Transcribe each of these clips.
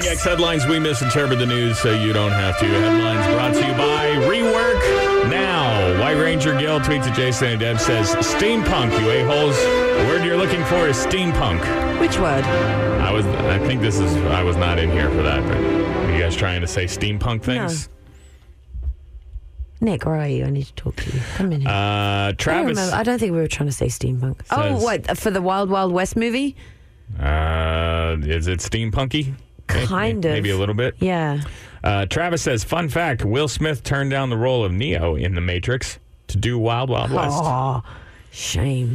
Morning X headlines. We misinterpret the news so you don't have to. Headlines brought to you by Rework Now. White Ranger Gil tweets at Jason and Deb, says, steampunk, you a-holes. The word you're looking for is steampunk. Which word? I was not in here for that, but are you guys trying to say steampunk things? No. Nick, where are you? I need to talk to you. Come in here. Travis. I don't think we were trying to say steampunk. What? For the Wild Wild West movie? Is it steampunky? Kind of. Maybe a little bit. Yeah. Travis says, fun fact, Will Smith turned down the role of Neo in The Matrix to do Wild Wild West. Oh, shame.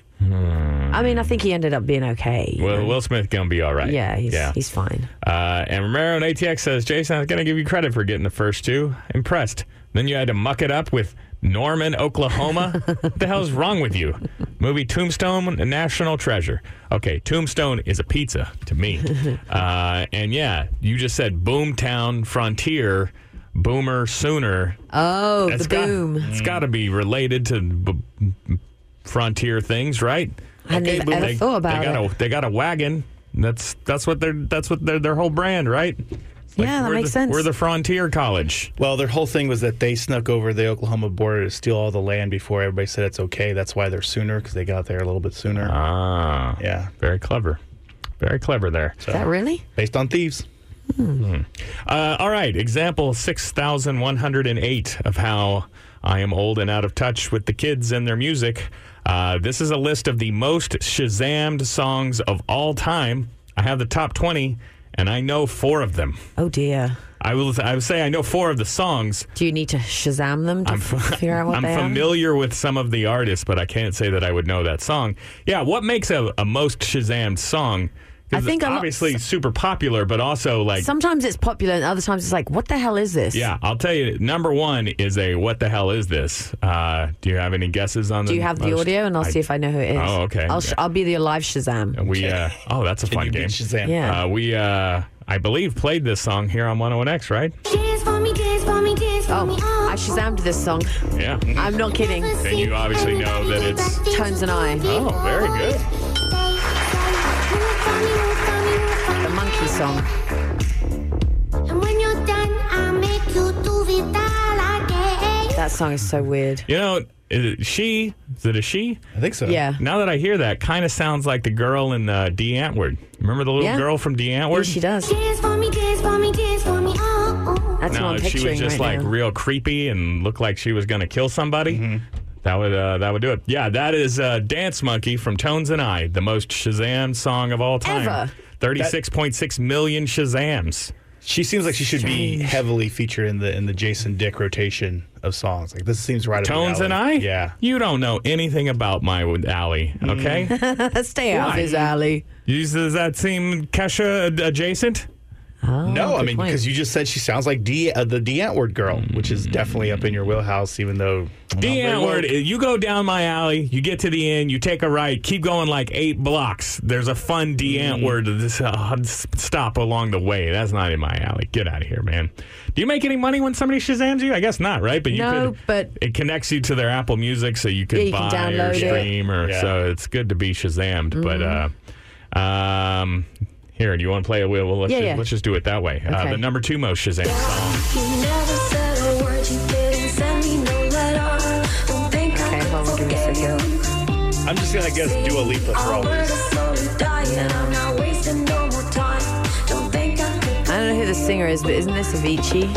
I mean, I think he ended up being okay. Well, Will Smith going to be all right. Yeah, he's fine. And Romero in ATX says, Jason, I was going to give you credit for getting the first two. Impressed. Then you had to muck it up with Norman, Oklahoma. What the hell's wrong with you? Movie Tombstone, a national treasure. Okay, Tombstone is a pizza to me. And yeah, you just said Boomtown, Frontier, Boomer, Sooner. Oh, the boom. It's got to be related to Frontier things, right? I hadn't ever thought about it. They got a wagon. That's what their whole brand, right? Yeah, that makes sense. We're the Frontier College. Well, their whole thing was that they snuck over the Oklahoma border to steal all the land before everybody said it's okay. That's why they're Sooner, because they got there a little bit sooner. Ah. Yeah. Very clever. Very clever there. Is that really? Based on thieves. All right. Example 6,108 of how I am old and out of touch with the kids and their music. This is a list of the most Shazammed songs of all time. I have the top 20. And I know 4 of them. Oh, dear. I would say I know 4 of the songs. Do you need to Shazam them to figure out what they are? I'm familiar with some of the artists, but I can't say that I would know that song. Yeah, what makes a most Shazammed song? I think obviously super popular, but also like... Sometimes it's popular and other times it's like, what the hell is this? Yeah, I'll tell you, number 1 is a what the hell is this? Do you have any guesses on Do you have the audio? And I'll see if I know who it is. Oh, okay. I'll be the live Shazam. That's a fun game. Shazam? Yeah. I believe, played this song here on 101X, right? Oh, I Shazammed this song. Yeah. I'm not kidding. Then you obviously know that it's... Tones and I. Oh, very good. The monkey song. That song is so weird. You know, is it a she? I think so. Yeah. Now that I hear that, kind of sounds like the girl in D. Antwoord. Remember the little girl from D. Antwoord? Yeah, she does. That's what I'm picturing she was just right now. real creepy and looked like she was going to kill somebody. Mm-hmm. That would do it. Yeah, that is Dance Monkey from Tones and I, the most Shazam song of all time. Ever. 36.6 million Shazams. She seems like she should be heavily featured in the Jason Dick rotation of songs. Like this seems right up Tones the alley. and I? Yeah. You don't know anything about my alley, okay? Stay out of his alley. Does that seem Kesha adjacent? Oh, no, I mean, point. because you just said she sounds like the D. Antwoord girl, which is definitely up in your wheelhouse, even though... D. Antwoord, you go down my alley, you get to the end, you take a right, keep going like 8 blocks. There's a fun D. Antwoord stop along the way. That's not in my alley. Get out of here, man. Do you make any money when somebody Shazams you? I guess not, right? But but it connects you to their Apple Music, so you can buy or stream, so it's good to be Shazammed. Mm-hmm. But here, do you want to play a wheel? Well, let's just do it that way. Okay. The number 2 most Shazam song. You never said a word, you didn't send me no letter. Don't think I Okay, hold on, give me a second. I'm just going to guess Dua Lipa for all word is these. slowly dying. I'm not wasting no more time. Don't think I could. I don't know who the singer is, but isn't this Avicii?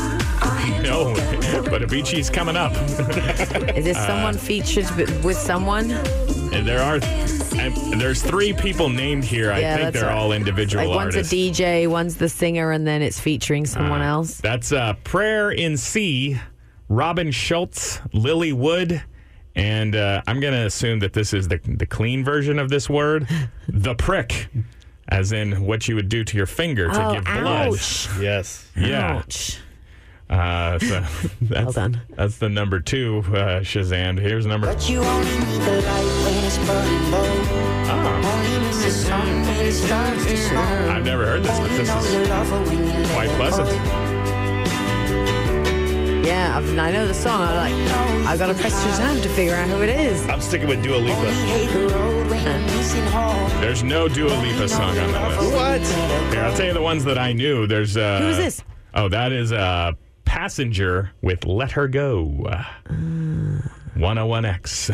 No, but Avicii's coming up. Is this someone featured with someone? And there's 3 people named here. I think they're all individual like one's artists. a DJ, one's the singer, and then it's featuring someone else. That's Prayer in C, Robin Schultz, Lily Wood, and I'm going to assume that this is the clean version of this word, the prick, as in what you would do to your finger to give blood. Ouch. Yes. Yeah. Ouch. So that's, Well done. That's the number 2 Shazam. Here's number... But you only need the light when it's burning low. Only miss the sun when it starts to snow. I've never heard this, but this is quite pleasant. Yeah, I know the song. I'm like, I got to press Shazam to figure out who it is. I'm sticking with Dua Lipa. There's no Dua Lipa song on the list. What? Here, I'll tell you the ones that I knew. There's Who is this? Oh, that is Passenger with Let Her Go. 101X.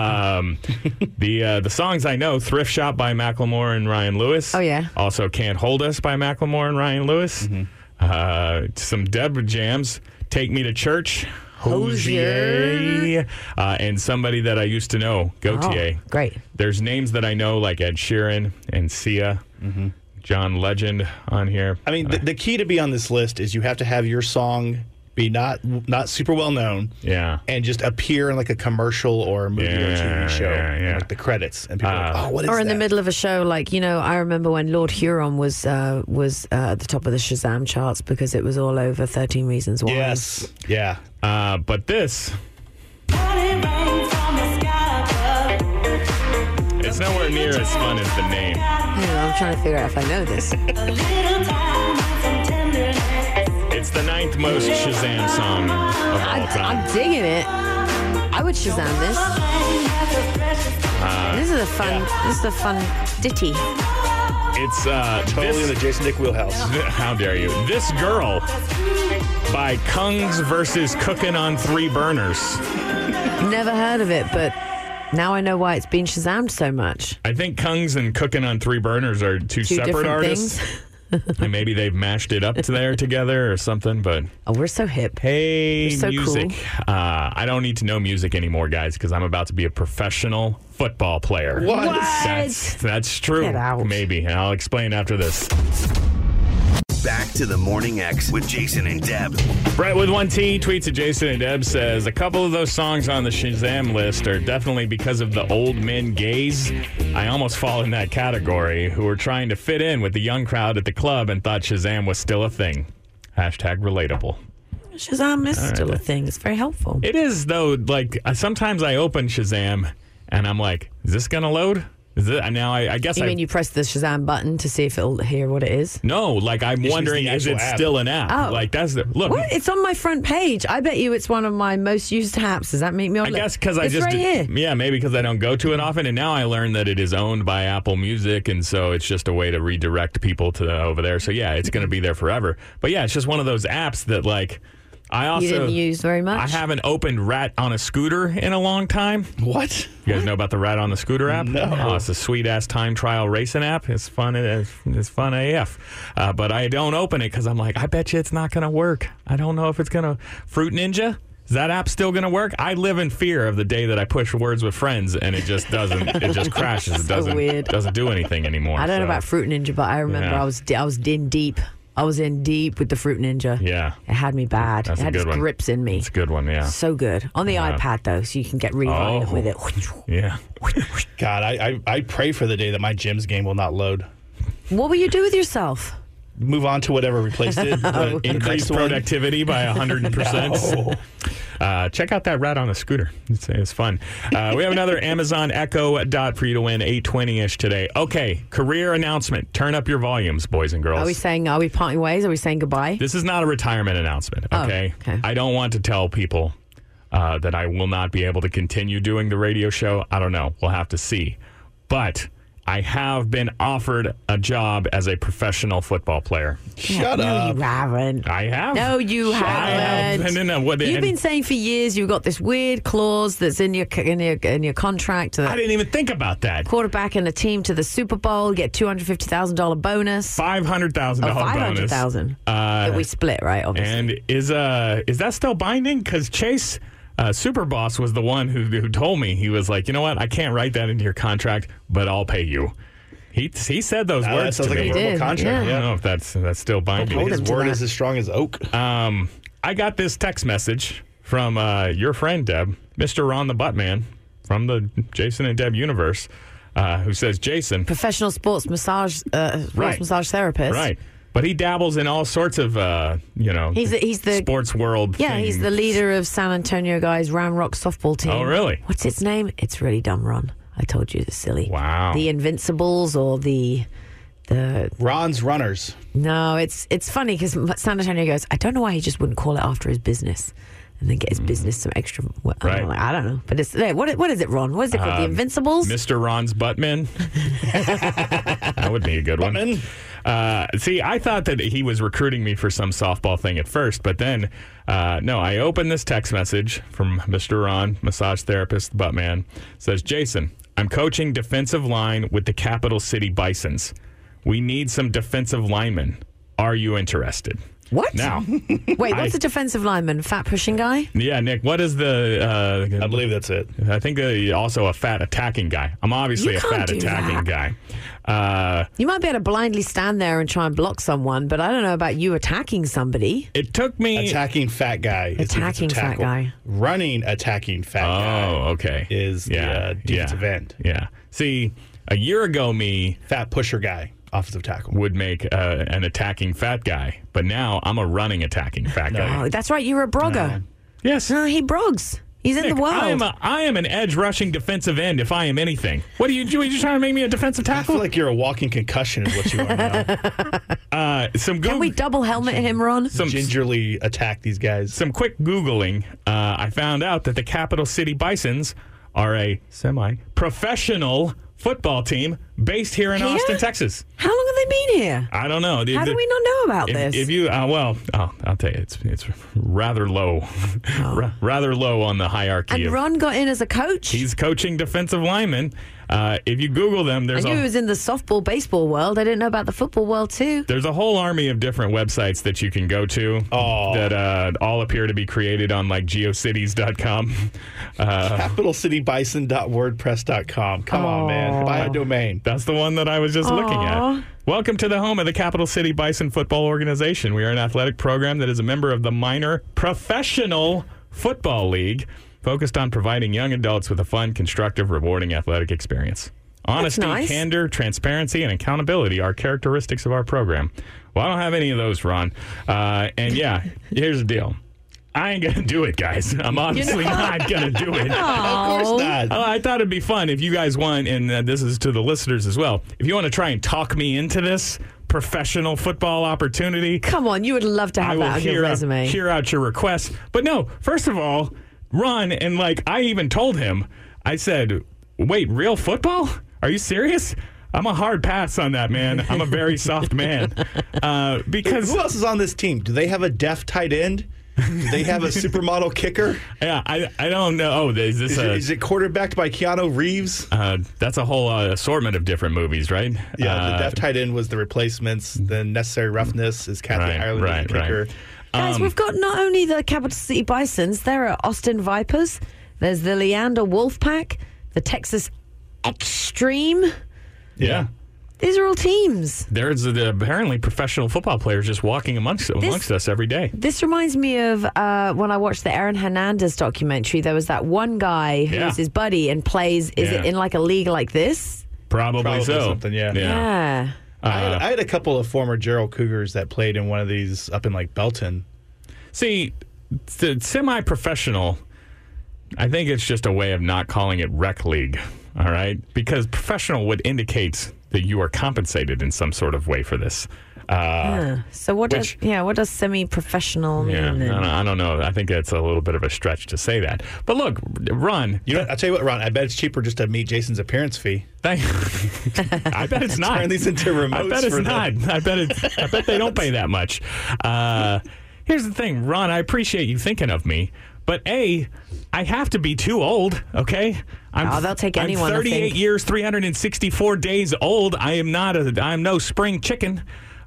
The songs I know: Thrift Shop by Macklemore and Ryan Lewis. Oh, yeah. Also, Can't Hold Us by Macklemore and Ryan Lewis. Some Deb jams: Take Me to Church, Hosier, and somebody that I used to know, Gautier. Oh, great. There's names that I know, like Ed Sheeran and Sia, John Legend on here. I mean, the key to be on this list is you have to have your song be not super well known. Yeah. And just appear in like a commercial or a movie or a TV show. Yeah. Like the credits. And people are like, oh, what is that? Or in the middle of a show, like, I remember when Lord Huron was at the top of the Shazam charts because it was all over 13 Reasons Why. Yes. Yeah. But this, it's nowhere near as fun as the name. Hang on, I'm trying to figure out if I know this. It's the 9th most Shazam song of all time. I'm digging it. I would Shazam this. This is a fun. This is a fun ditty. It's Totally in the Jason Dick wheelhouse. How dare you? This Girl by Kungs versus Cooking on 3 Burners. Never heard of it, but now I know why it's been Shazammed so much. I think Kungs and Cooking on 3 Burners are two separate different artists. things. And maybe they've mashed it up together or something, but Oh, we're so hip. hey, You're so music. cool. I don't need to know music anymore, guys, because I'm about to be a professional football player. What? That's true. Get out. Maybe. And I'll explain after this. Back to the Morning X with Jason and Deb. Brett with 1T tweets at Jason and Deb, says a couple of those songs on the Shazam list are definitely because of the old men gaze. I almost fall in that category, who were trying to fit in with the young crowd at the club and thought Shazam was still a thing. Hashtag relatable. Shazam is still a thing. It's very helpful. It is, though. Like, sometimes I open Shazam and I'm like, is this going to load? Is it? Now, I guess You mean you press the Shazam button to see if it'll hear what it is? No, like I'm wondering, the is it actual app. still an app? Oh. Like that's the look. What? It's on my front page. I bet you it's one of my most used apps. Does that make me? I guess because I it's just right here. yeah, maybe because I don't go to it often, and now I learned that it is owned by Apple Music, and so it's just a way to redirect people to over there. So yeah, it's going to be there forever. But yeah, it's just one of those apps that like I also You didn't use very much. I haven't opened Rat on a Scooter in a long time. What? You guys know about the Rat on the Scooter app? No. Oh, it's a sweet ass time trial racing app. It's fun. It's fun AF. But I don't open it because I'm like, I bet you it's not going to work. I don't know if it's going to. Fruit Ninja. Is that app still going to work? I live in fear of the day that I push Words with Friends and it just doesn't. It just crashes. It doesn't. weird. Doesn't do anything anymore. I don't know so, about Fruit Ninja, but I remember Yeah. I was in deep. I was in deep with the Fruit Ninja. Yeah, It had me bad. That's it a had good its one. grips in me. it's a good one. Yeah, So good. On the iPad, though, so you can get really violent Oh. with it. yeah. God, I pray for the day that my Jim's game will not load. What will you do with yourself? Move on to whatever replaced it. the Increase next one. productivity by 100%. Check out that Rat on a Scooter. It's fun. We have another Amazon Echo Dot for you to win 820-ish today. Okay, career announcement. Turn up your volumes, boys and girls. Are we parting ways? Are we saying goodbye? This is not a retirement announcement, okay? Oh, okay. I don't want to tell people that I will not be able to continue doing the radio show. I don't know. We'll have to see. But I have been offered a job as a professional football player. Shut no, up. you haven't. I have. No, you I have. haven't. No. You've been saying for years you've got this weird clause that's in your contract I that didn't even think about that. quarterback and a team to the Super Bowl get $250,000 bonus. $500,000 bonus. $500,000 that we split, right? Obviously. And is that still binding? Because Chase, Superboss, was the one who told me. He was like, you know what? I can't write that into your contract, but I'll pay you. He said those That words sounds to like me. a verbal did, contract. I don't know if that's still binding. hold His him to word that. is as strong as oak. I got this text message from your friend Deb, Mr. Ron the Buttman from the Jason and Deb universe, who says, Jason, Professional sports massage massage therapist. right? But he dabbles in all sorts of He's the sports world. Yeah, he's the leader of San Antonio guys Round Rock softball team. Oh, really? What's its name? It's really dumb, Ron. I told you it's silly. Wow. The Invincibles or the Ron's Runners. No, it's funny because San Antonio goes, I don't know why he just wouldn't call it after his business and then get his business some extra. Right. I'm like, I don't know. But it's what is it, Ron? What is it called? The Invincibles? Mr. Ron's Buttman. That would be a good one. See, I thought that he was recruiting me for some softball thing at first, but then, no, I opened this text message from Mr. Ron, massage therapist, Buttman. Says, Jason, I'm coaching defensive line with the Capital City Bisons. We need some defensive linemen. Are you interested? What? Now. Wait, what's a defensive lineman? Fat pushing guy? Yeah, Nick, what is the... I believe that's it. I think also a fat attacking guy. I'm obviously You a can't fat do attacking that. guy. You might be able to blindly stand there and try and block someone, but I don't know about you attacking somebody. It took me... Attacking fat guy. Attacking fat guy. Running attacking fat guy. Oh, okay. Is the defensive end. Yeah. See, a year ago, me Fat pusher guy. Offensive tackle. would make an attacking fat guy, but now I'm a running attacking fat guy. Oh, that's right. You're a brogger. Yes. No, he brogs. He's in Nick, the world. I am an edge rushing defensive end if I am anything. What are you doing? You trying to make me a defensive I tackle? feel like you're a walking concussion is what you are now. Can we double helmet him, Ron? Gingerly attack these guys. Some quick Googling, I found out that the Capital City Bisons are a semi-professional football team based here in Austin, Texas. How long have they been here? I don't know. How do we not know about this? If you, I'll tell you, it's rather low, rather low on the hierarchy. And Ron got in as a coach? He's coaching defensive linemen. If you Google them, I knew he was in the softball, baseball world. I didn't know about the football world, too. There's a whole army of different websites that you can go to that all appear to be created on like geocities.com. CapitalCityBison.wordpress.com. Come on, man. Buy a domain. That's the one that I was just looking at. Welcome to the home of the Capital City Bison Football Organization. We are an athletic program that is a member of the Minor Professional Football League, focused on providing young adults with a fun, constructive, rewarding athletic experience. Honesty, nice. candor, transparency, and accountability are characteristics of our program. Well, I don't have any of those, Ron. And yeah, here's the deal. I ain't going to do it, guys. I'm obviously not going to do it. Of course not. I thought it'd be fun if you guys want, and this is to the listeners as well, if you want to try and talk me into this professional football opportunity. Come on, you would love to have that on your resume. Hear out your requests. But no, first of all, Ron, and I even told him, I said, wait, real football? Are you serious? I'm a hard pass on that, man. I'm a very soft man. Because who else is on this team? Do they have a deaf tight end? Do they have a supermodel kicker? Yeah, I don't know. Oh, is it quarterbacked by Keanu Reeves? That's a whole assortment of different movies, right? Yeah, the deaf tight end was The Replacements. The Necessary Roughness is Kathy Ireland, the kicker. Right. Guys, we've got not only the Capital City Bisons, there are Austin Vipers, there's the Leander Wolfpack, the Texas Extreme. Yeah. These are all teams. There's apparently professional football players just walking amongst us every day. This reminds me of when I watched the Aaron Hernandez documentary. There was that one guy who's his buddy and plays, is it in like a league like this? Probably so. Something, yeah. I had a couple of former Gerald Cougars that played in one of these up in like Belton. See, the semi-professional, I think it's just a way of not calling it rec league, all right? Because professional would indicate that you are compensated in some sort of way for this. So what does semi-professional mean? Yeah, I don't know. I think that's a little bit of a stretch to say that. But look, Ron. I'll tell you what, Ron, I bet it's cheaper just to meet Jason's appearance fee. I bet it's not. Turn these into remotes. I bet it's not. I bet they don't pay that much. Here's the thing, Ron, I appreciate you thinking of me, but I have to be too old, okay? They'll take anyone. I'm 38 years, 364 days old. I'm no spring chicken.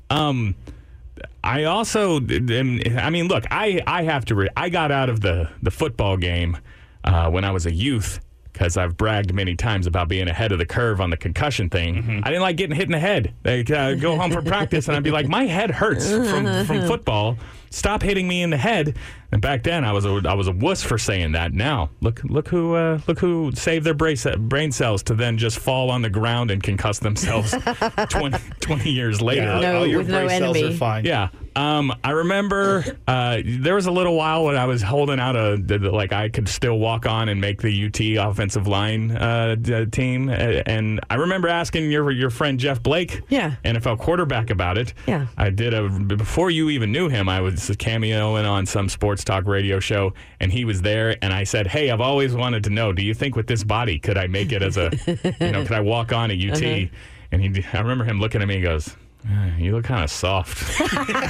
I also, look, I have to. I got out of the football game when I was a youth because I've bragged many times about being ahead of the curve on the concussion thing. Mm-hmm. I didn't like getting hit in the head. I'd go home from practice and I'd be like, my head hurts from football. stop hitting me in the head. And back then, I was a wuss for saying that. Now, look who saved their brain cells to then just fall on the ground and concuss themselves 20 years later. Yeah, all your with no brain cells enemy. are fine. Yeah. I remember there was a little while when I was holding out like I could still walk on and make the UT offensive line team. And I remember asking your friend Jeff Blake, NFL quarterback, about it. Yeah. I did before you even knew him, I was cameoing on some sports talk radio show, and he was there. And I said, hey, I've always wanted to know, do you think with this body, could I make it as a, could I walk on at UT? And I remember him looking at me and goes, you look kind of soft.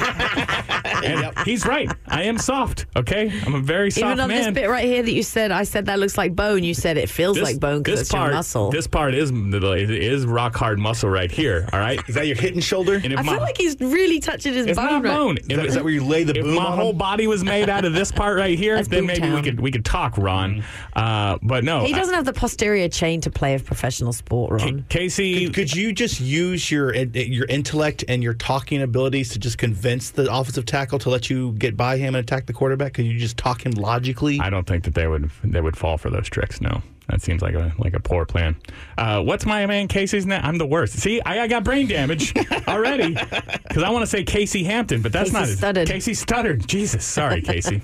And he's right. I am soft, okay? I'm a very soft man. Even on this bit right here that you said, I said that looks like bone. You said it feels like bone because it's your muscle. This part is rock hard muscle right here, all right? Is that your hidden shoulder? And if I feel like he's really touching his it's bone. not bone. Is that where you lay the If boom my on whole him? body was made out of this part right here, That's then boom maybe town. we could talk, Ron. But no. He doesn't have the posterior chain to play a professional sport, Ron. Casey, Could you just use your intellect and your talking abilities to just convince the offensive tackle to let you get by him and attack the quarterback? Could you just talk him logically? I don't think that they would fall for those tricks. No, that seems like a poor plan. What's my man Casey's name? I'm the worst. See, I got brain damage already because I want to say Casey Hampton, but that's Casey not it. stuttered. Casey stuttered. Jesus, sorry, Casey.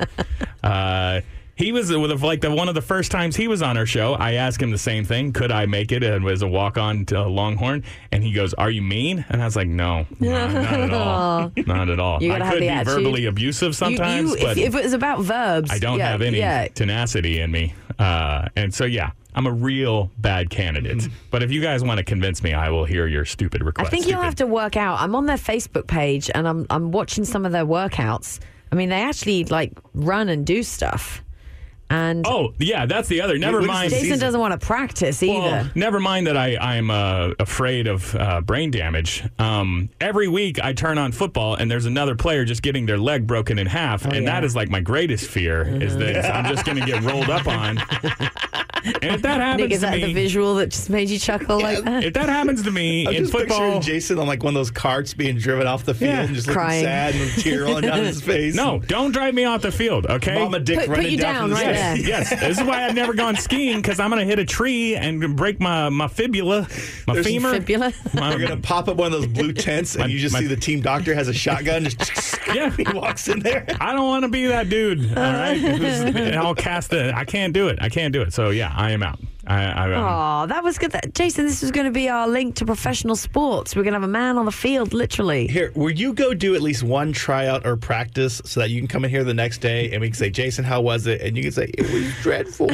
He was one of the first times he was on our show. I asked him the same thing. Could I make it as a walk-on to Longhorn? And he goes, "Are you mean?" And I was like, "No, not at all. Not at all. You I gotta have could the be attitude. verbally abusive sometimes, but if it was about verbs, I don't have any tenacity in me. And so, yeah, I'm a real bad candidate. But if you guys want to convince me, I will hear your stupid request. I think you'll have to work out. I'm on their Facebook page and I'm watching some of their workouts. I mean, they actually run and do stuff. And oh, yeah, that's the other. Never mind. Jason doesn't want to practice either. Well, never mind that I'm afraid of brain damage. Every week I turn on football and there's another player just getting their leg broken in half. And that is like my greatest fear is that I'm just going to get rolled up on. And if that happens Nick, is to that me, the visual that just made you chuckle like that? if that happens to me I'm in just football, picturing Jason on one of those carts being driven off the field and just Crying. looking sad and a tear rolling down his face. no, don't drive me off the field, okay? Mama Dick Put running you down, down from the right side. there. Yes, this is why I've never gone skiing because I'm going to hit a tree and break my fibula, my There's femur. Fibula. You're going to pop up one of those blue tents and you just see the team doctor has a shotgun. Just Yeah. he walks in there. I don't want to be that dude. All right, I'll cast it. I can't do it. So yeah, I am out. Oh, that was good. Jason, this was going to be our link to professional sports. We're going to have a man on the field, literally. Here, will you go do at least one tryout or practice so that you can come in here the next day and we can say, Jason, how was it? And you can say, it was dreadful.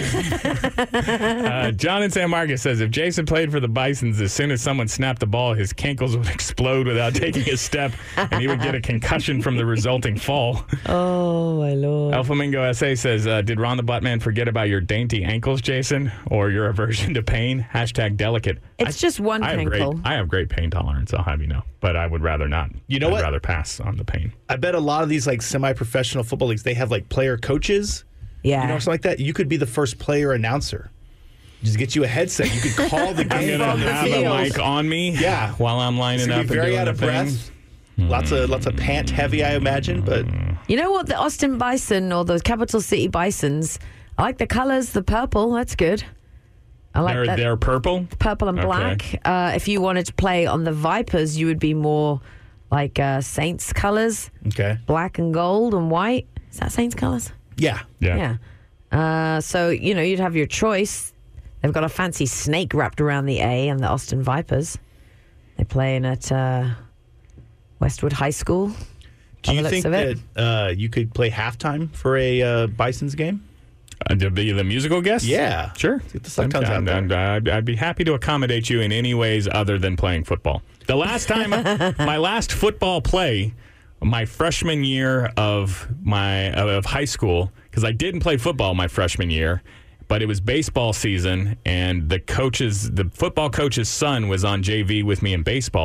John in San Marcos says if Jason played for the Bisons, as soon as someone snapped the ball, his cankles would explode without taking a step, and he would get a concussion from the resulting fall. Oh, my Lord. El Flamingo SA says, did Ron the Buttman forget about your dainty ankles, Jason, or your aversion to pain? #delicate. It's just one ankle. I have great pain tolerance, I'll have you know, but I would rather not. You know I'd what? rather pass on the pain. I bet a lot of these semi-professional football leagues, they have player coaches. Yeah. Something like that. You could be the first player announcer. Just get you a headset. You could call the I'm game. going to the have field. a mic on me Yeah. while I'm lining It's up gonna and be very doing out the of thing. breath. Lots of pant heavy, I imagine. But You know what? The Austin Bison or the Capital City Bisons, I like the colors, the purple. That's good. I like that. They're purple? Purple and Okay. black. If you wanted to play on the Vipers, you would be more like Saints colors, okay, black and gold and white. Is that Saints colors? yeah. Yeah. So, you'd have your choice. They've got a fancy snake wrapped around the A and the Austin Vipers. They're playing at Westwood High School. Do you By the think looks of it. that you could play halftime for a Bison's game? To be the musical guest? Yeah. Sure. Get the Sucktons out there. I'd be happy to accommodate you in any ways other than playing football. The last time, my last football play, my freshman year of high school, because I didn't play football my freshman year, but it was baseball season, and the football coach's son was on JV with me in baseball,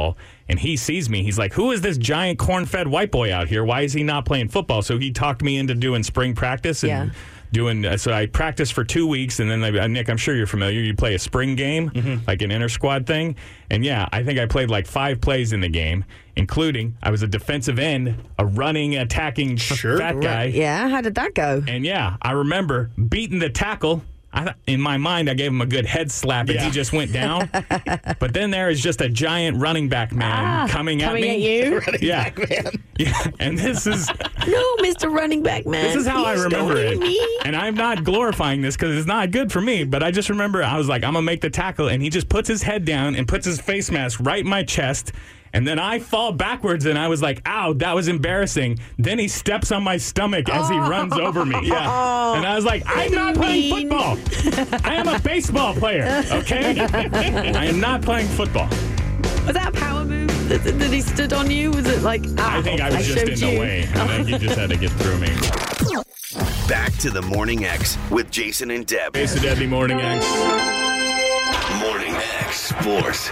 and he sees me. He's like, who is this giant corn-fed white boy out here? Why is he not playing football? So he talked me into doing spring practice and so I practiced for 2 weeks, and then Nick, I'm sure you're familiar. You play a spring game, like an inter-squad thing. And yeah, I think I played like 5 plays in the game, including I was a defensive end, a running, attacking fat guy. Yeah, how did that go? And yeah, I remember beating the tackle. In my mind, I gave him a good head slap, and he just went down. But then there is just a giant running back man coming at me. At you? Running back man. Yeah, and this is... No, Mr. Running Back Man. This is how I remember it. Me. And I'm not glorifying this because it's not good for me, but I just remember I was like, I'm going to make the tackle, and he just puts his head down and puts his face mask right in my chest. And then I fall backwards, and I was like, ow, that was embarrassing. Then he steps on my stomach as he runs over me. Yeah. And I was like, I'm not playing football. I am a baseball player, okay? I am not playing football. Was that a power move that he stood on you? Was it like, I think I was just in the way, and then he just had to get through me. Back to the Morning X with Jason and Deb. It's the Deadly Morning X. Morning X Sports.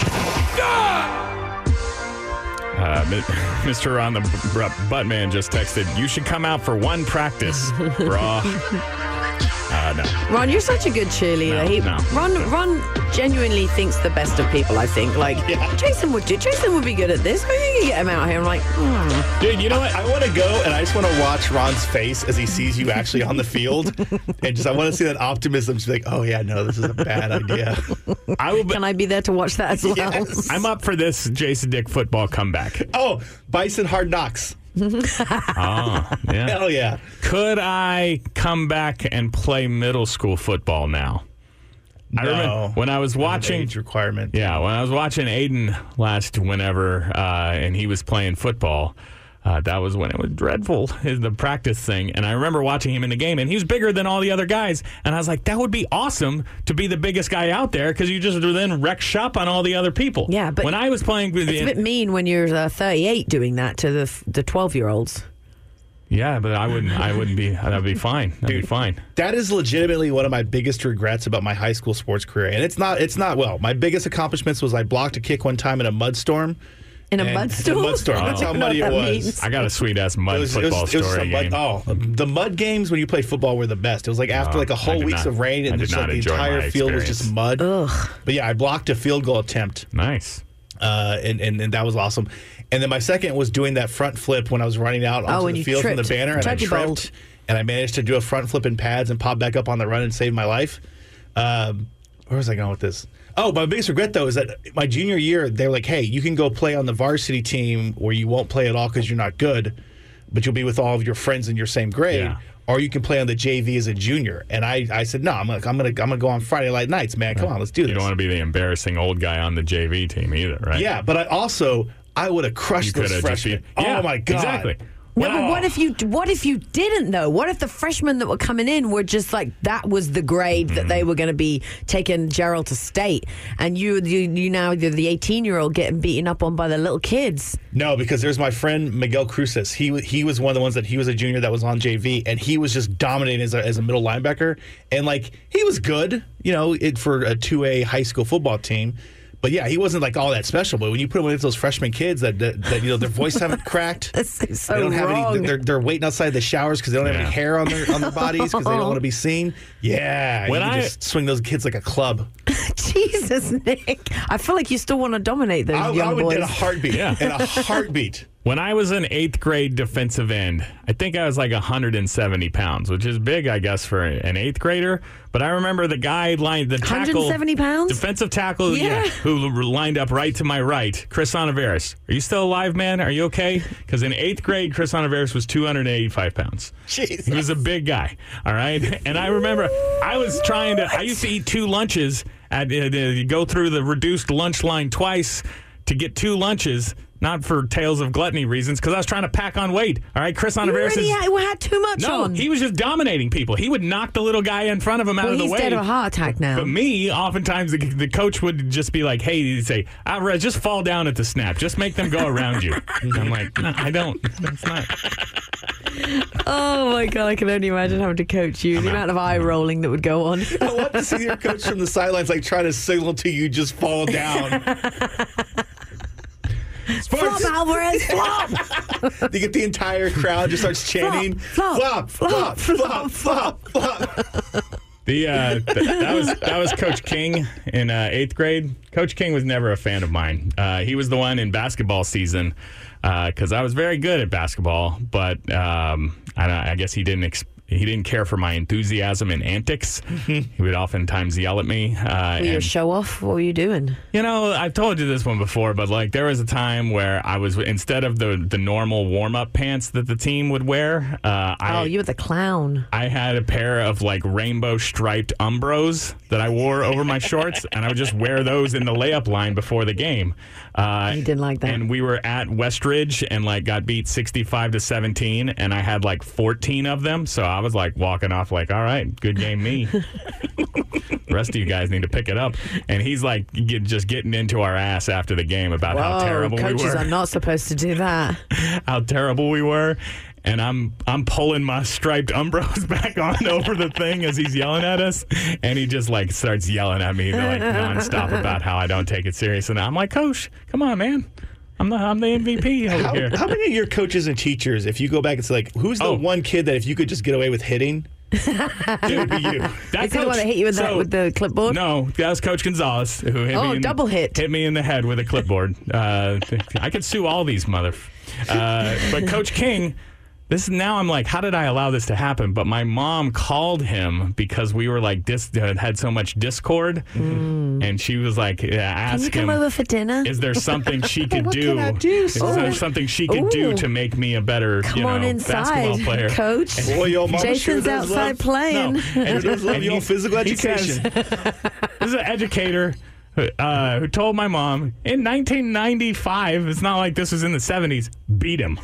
Mr. On the Butt Man just texted, you should come out for one practice, brah. No. Ron, you're such a good cheerleader. No. Ron genuinely thinks the best of people, I think. Like, Jason would be good at this. Maybe you can get him out here. I'm like, Dude, you know what? I want to go, and I just want to watch Ron's face as he sees you actually on the field. And I want to see that optimism. Just be like, oh, yeah, no, this is a bad idea. Can I be there to watch that as well? Yes. I'm up for this Jason Dick football comeback. Oh, Bison Hard Knocks. Oh, yeah. Hell yeah. Could I come back and play middle school football now? I remember when I was watching age requirement. Yeah, when I was watching Aiden and he was playing football, that was when it was dreadful, the practice thing. And I remember watching him in the game, and he was bigger than all the other guys. And I was like, that would be awesome to be the biggest guy out there because you just then wreck shop on all the other people. Yeah, but when I was playing with it's a bit mean when you're 38 doing that to the 12-year-olds. Yeah, but I wouldn't be. That'd be fine. That'd be fine. That is legitimately one of my biggest regrets about my high school sports career. And it's not well. My biggest accomplishments was I blocked a kick one time in a mud storm. In a mud storm? In a mud storm. That's how muddy it was. Means. I got a sweet-ass mud football story game. The mud games when you played football were the best. It was like after like a whole week of rain and just like the entire field was just mud. Ugh. But yeah, I blocked a field goal attempt. Nice. And that was awesome. And then my second was doing that front flip when I was running out onto the field from the banner, and I tripped, and I managed to do a front flip in pads and pop back up on the run and save my life. Where was I going with this? Oh, my biggest regret, though, is that my junior year, they were like, hey, you can go play on the varsity team where you won't play at all because you're not good, but you'll be with all of your friends in your same grade. Yeah. Or you can play on the JV as a junior. And I said, no, I'm gonna go on Friday nights, man. Come on, let's do this. You don't want to be the embarrassing old guy on the JV team either, right? Yeah, but I would have crushed those freshmen. Oh my God. Exactly. No, but what if you didn't though? What if the freshmen that were coming in were just like that was the grade that they were going to be taking Gerald to state, and you now you're the 18-year-old getting beaten up on by the little kids? No, because there's my friend Miguel Cruces. He was one of the ones that he was a junior that was on JV, and he was just dominating as a middle linebacker, and like he was good, for a 2A high school football team. But yeah, he wasn't like all that special. But when you put him with those freshman kids that their voice haven't cracked, so they don't have wrong. any. They're waiting outside the showers because they don't have any hair on their bodies because they don't want to be seen. Yeah, you just swing those kids like a club. Jesus, Nick, I feel like you still want to dominate those young boys. In a heartbeat. Yeah. In a heartbeat. When I was an 8th grade defensive end, I think I was like 170 pounds, which is big, I guess, for an 8th grader. But I remember the guy the tackle, 170 pounds? Defensive tackle, who lined up right to my right, Chris Onaveris. Are you still alive, man? Are you okay? Because in 8th grade, Chris Onaveris was 285 pounds. Jesus. He was a big guy, all right? And I remember I used to eat 2 lunches, go through the reduced lunch line twice to get 2 lunches. Not for tales of gluttony reasons, because I was trying to pack on weight. All right, Chris Onaveris had too much on. No, he was just dominating people. He would knock the little guy in front of him out of the way. He's dead of a heart attack now. But me, oftentimes, the coach would just be like, hey, he'd say, Alvarez, just fall down at the snap. Just make them go around you. And I'm like, no, I don't. That's not. Oh, my God, I can only imagine having to coach you. The amount of eye rolling that would go on. I want to see your coach from the sidelines trying to signal to you, just fall down. Flop, Alvarez, flop. You get the entire crowd just starts chanting, flop, flop, flop, flop, flop. That was Coach King in 8th grade. Coach King was never a fan of mine. He was the one in basketball season because I was very good at basketball, but I guess he didn't care for my enthusiasm and antics. He would oftentimes yell at me. Were you a show off? What were you doing? I've told you this one before, but like there was a time where I was, instead of the normal warm-up pants that the team would wear, you were the clown. I had a pair of like rainbow striped Umbros that I wore over my shorts, and I would just wear those in the layup line before the game. You didn't like that. And we were at Westridge and like got beat 65-17, and I had like 14 of them, so I was like walking off like, all right, good game me. The rest of you guys need to pick it up. And he's like just getting into our ass after the game about how terrible we were. Coaches are not supposed to do that. How terrible we were. And I'm pulling my striped Umbros back on over the thing as he's yelling at us. And he just like starts yelling at me like nonstop about how I don't take it serious. And I'm like, Coach, come on, man. I'm the MVP over here. How many of your coaches and teachers, if you go back and say, like, who's the one kid that if you could just get away with hitting, it would be you? Is he the one that hit you with the clipboard? No, that was Coach Gonzalez who hit me in the head with a clipboard. I could sue all these but Coach King. Now I'm like, how did I allow this to happen? But my mom called him because we were like had so much discord, and she was like, ask him. Can you come over for dinner? Is there something she could do? Is there something she could do to make me a better basketball player? Coach. Jason's outside playing. No. And he does love your physical education. This is an educator who told my mom in 1995, it's not like this was in the 70s, beat him.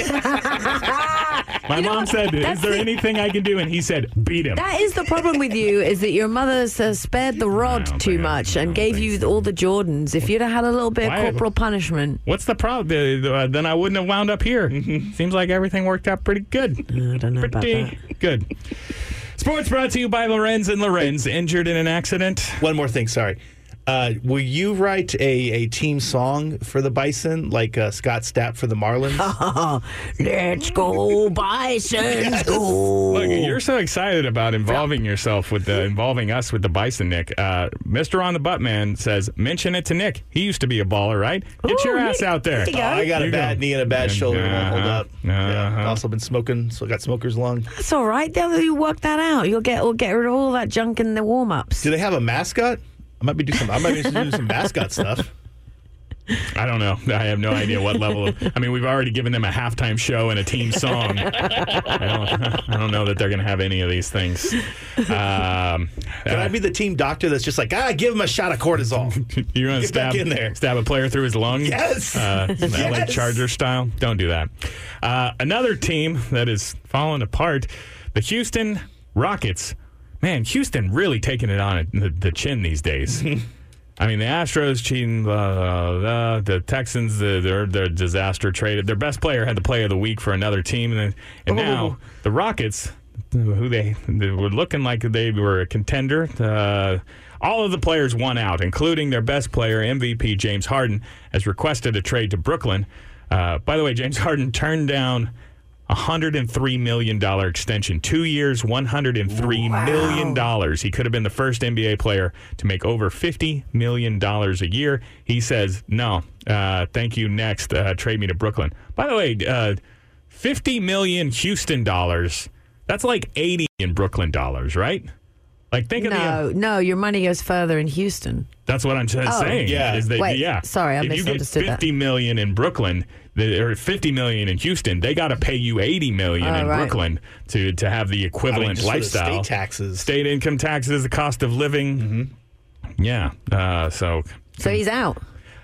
My mom said, is there anything I can do? And he said, beat him. That is the problem with you, is that your mother spared the rod too much and gave you all the Jordans. If you'd have had a little bit of corporal punishment. What's the problem? Then I wouldn't have wound up here. Seems like everything worked out pretty good. I don't know about that. Pretty good. Sports brought to you by Lorenz and Lorenz. Injured in an accident. One more thing, sorry. Will you write a team song for the Bison, like Scott Stapp for the Marlins? Let's go, Bisons, go. Look, you're so excited about involving yourself with involving us with the Bison, Nick. Mr. On the Butt Man says, mention it to Nick. He used to be a baller, right? Get your ass out there. I got a bad knee and a bad shoulder. Won't hold up. Yeah. Also been smoking, so I got smoker's lung. That's all right. You work that out. You'll get rid of all that junk in the warm-ups. Do they have a mascot? I might be doing some mascot stuff. I don't know. I have no idea what level of. I mean, we've already given them a halftime show and a team song. I don't know that they're going to have any of these things. Can I be the team doctor that's just like, give him a shot of cortisol? You're going to stab a player through his lung? Yes. LA Charger style? Don't do that. Another team that is falling apart, the Houston Rockets. Man, Houston really taking it on the chin these days. I mean, the Astros cheating, the Texans, they're disaster traded. Their best player had the play of the week for another team. And now the Rockets, who they were looking like they were a contender, all of the players won out, including their best player, MVP James Harden, has requested a trade to Brooklyn. By the way, James Harden turned down $103 million extension. 2 years, $103 million. He could have been the first NBA player to make over $50 million a year. He says, no, thank you, next, trade me to Brooklyn. By the way, $50 million Houston dollars, that's like 80 in Brooklyn dollars, right? Like, think of no, your money goes further in Houston. That's what I'm saying. Yeah. Sorry, I misunderstood that. If you get $50 million in Brooklyn, or $50 million in Houston, they got to pay you $80 million in Brooklyn to have the equivalent lifestyle. State taxes, state income taxes, the cost of living. Mm-hmm. Yeah. So he's out.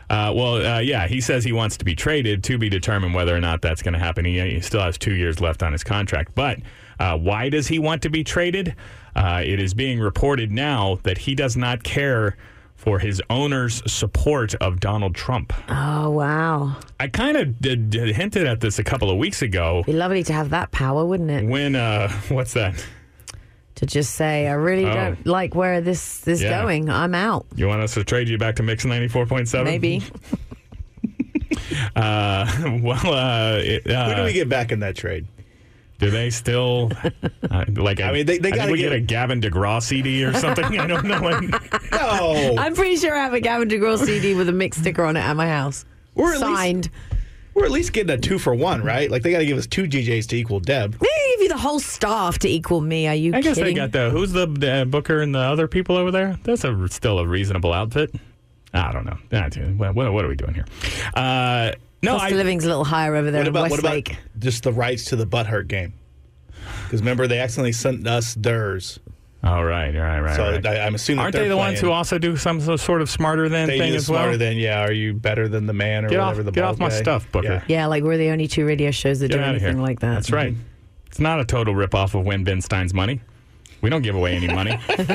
He says he wants to be traded, to be determined whether or not that's going to happen. He still has 2 years left on his contract. But why does he want to be traded? It is being reported now that he does not care for his owner's support of Donald Trump. Oh, wow. I kind of hinted at this a couple of weeks ago. It'd be lovely to have that power, wouldn't it? When, what's that? To just say, I really don't like where this is going. I'm out. You want us to trade you back to Mix 94.7? Maybe. Who do we get back in that trade? Do they still like? I mean, they got to get a Gavin DeGraw CD or something. I don't know. No, I'm pretty sure I have a Gavin DeGraw CD with a mixed sticker on it at my house. Signed. We're at least getting a 2-for-1, right? Like they got to give us 2 GJs to equal Deb. They give you the whole staff to equal me. Are you? I guess kidding? they got who's the Booker and the other people over there? That's still a reasonable outfit. I don't know. What are we doing here? No, cost of living's a little higher over there in Westlake. What about just the rights to the Butthurt game? Because remember, they accidentally sent us theirs. Oh, right. So I'm assuming aren't they the ones who also do some sort of smarter than thing as well? Smarter than, yeah. Are you better than the man or whatever? Get off my stuff, Booker. Yeah, like we're the only 2 radio shows that do anything like that. That's right. It's not a total ripoff of Win Ben Stein's money. We don't give away any money.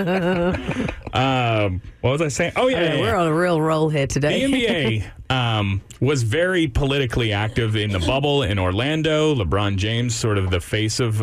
What was I saying? Oh, yeah. We're on a real roll here today. The NBA was very politically active in the bubble in Orlando. LeBron James, sort of the face of,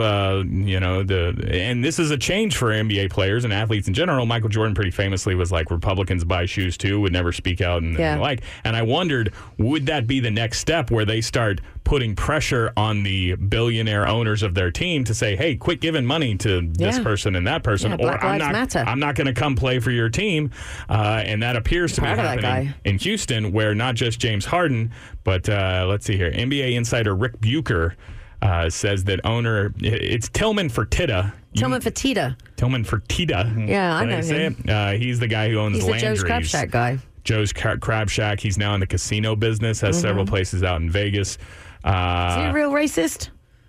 and this is a change for NBA players and athletes in general. Michael Jordan pretty famously was like, Republicans buy shoes too, would never speak out and the like. And I wondered, would that be the next step where they start putting pressure on the billionaire owners of their team to say, hey, quit giving money to this person and that person, or I'm not going to come play for your team. And that appears to be happening in Houston, where not just James Harden, but let's see here, NBA insider Rick Bucher says that it's Tillman Fertitta. Tillman Fertitta. Mm-hmm. Yeah, I know him. He's the guy who owns Landry's. He's the Joe's Crab Shack guy. Joe's Crab Shack. He's now in the casino business, has several places out in Vegas. Is he a real racist?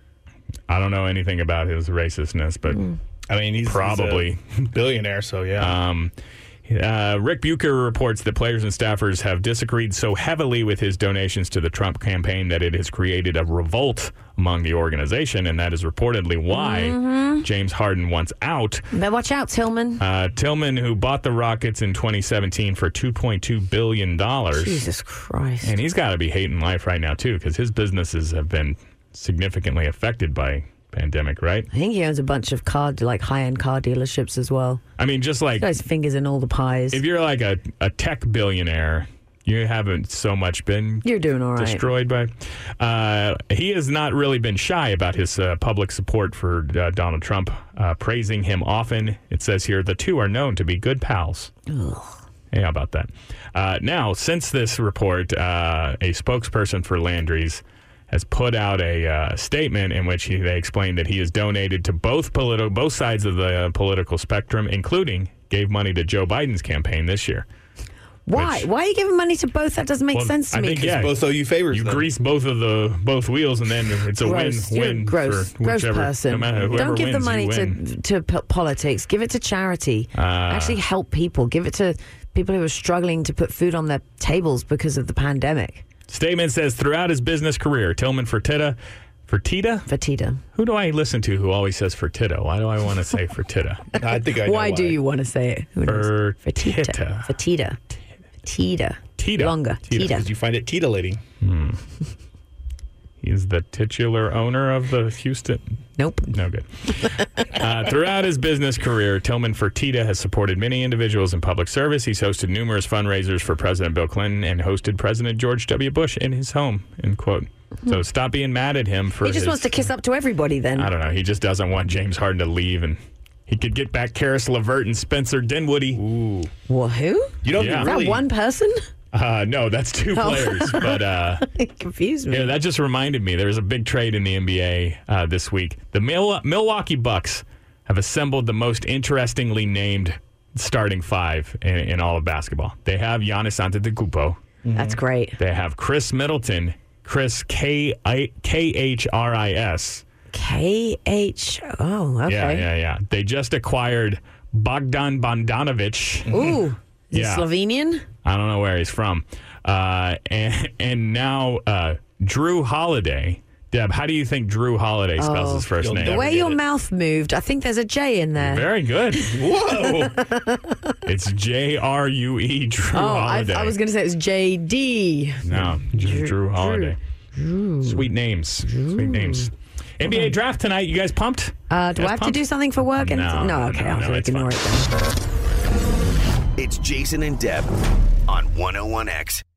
I don't know anything about his racistness, but I mean, he's probably a billionaire, so yeah. Rick Bucher reports that players and staffers have disagreed so heavily with his donations to the Trump campaign that it has created a revolt among the organization, and that is reportedly why James Harden wants out. But watch out, Tillman. Tillman, who bought the Rockets in 2017 for $2.2 billion. Jesus Christ. And he's got to be hating life right now, too, because his businesses have been significantly affected by pandemic, right? I think he owns a bunch of high-end car dealerships as well. I mean, just like... He's got his fingers in all the pies. If you're like a tech billionaire, you haven't so much been... You're doing all right. ...destroyed by... he has not really been shy about his public support for Donald Trump, praising him often. It says here, the two are known to be good pals. Ugh. Hey, how about that? Now, since this report, a spokesperson for Landry's has put out a statement in which they explained that he has donated to both sides of the political spectrum, including gave money to Joe Biden's campaign this year. Why? Why are you giving money to both? That doesn't make sense to me. Because both of you favors you them. grease both wheels, and then it's a win-win gross for whichever person. No matter whoever Don't give wins, the money to politics. Give it to charity. Actually help people. Give it to people who are struggling to put food on their tables because of the pandemic. Statement says, throughout his business career, Tillman Fertitta. Who do I listen to who always says Fertitta? Why do I want to say Fertitta? I think I know why do you want to say it? Fertitta. Longer. Tita. Because you find it titillating. He's the titular owner of the Houston. Nope. No good. Throughout his business career, Tillman Fertitta has supported many individuals in public service. He's hosted numerous fundraisers for President Bill Clinton and hosted President George W. Bush in his home, end quote. So stop being mad at him for He just wants to kiss up to everybody then. I don't know. He just doesn't want James Harden to leave, and he could get back Karis LeVert and Spencer Dinwiddie. Ooh. Well, who? You don't Is that one person? No, that's two players. But it confused me. Yeah, that just reminded me. There was a big trade in the NBA this week. The Milwaukee Bucks have assembled the most interestingly named starting five in all of basketball. They have Giannis Antetokounmpo. That's great. They have Chris Middleton. Chris K-H-R-I-S. K-H. Oh, okay. Yeah. They just acquired Bogdan Bogdanovic. Ooh. Is he Slovenian? I don't know where he's from. And now Drew Holiday. Deb, how do you think Drew Holiday spells his first name? The way your mouth moved, I think there's a J in there. Very good. Whoa. It's J-R-U-E, Drew Holiday. I was going to say it's J-D. No, just Drew Holiday. Sweet names. NBA draft tonight. You guys pumped? Do I have to do something for work? No, okay. I'll ignore it then. It's Jason and Deb on 101X.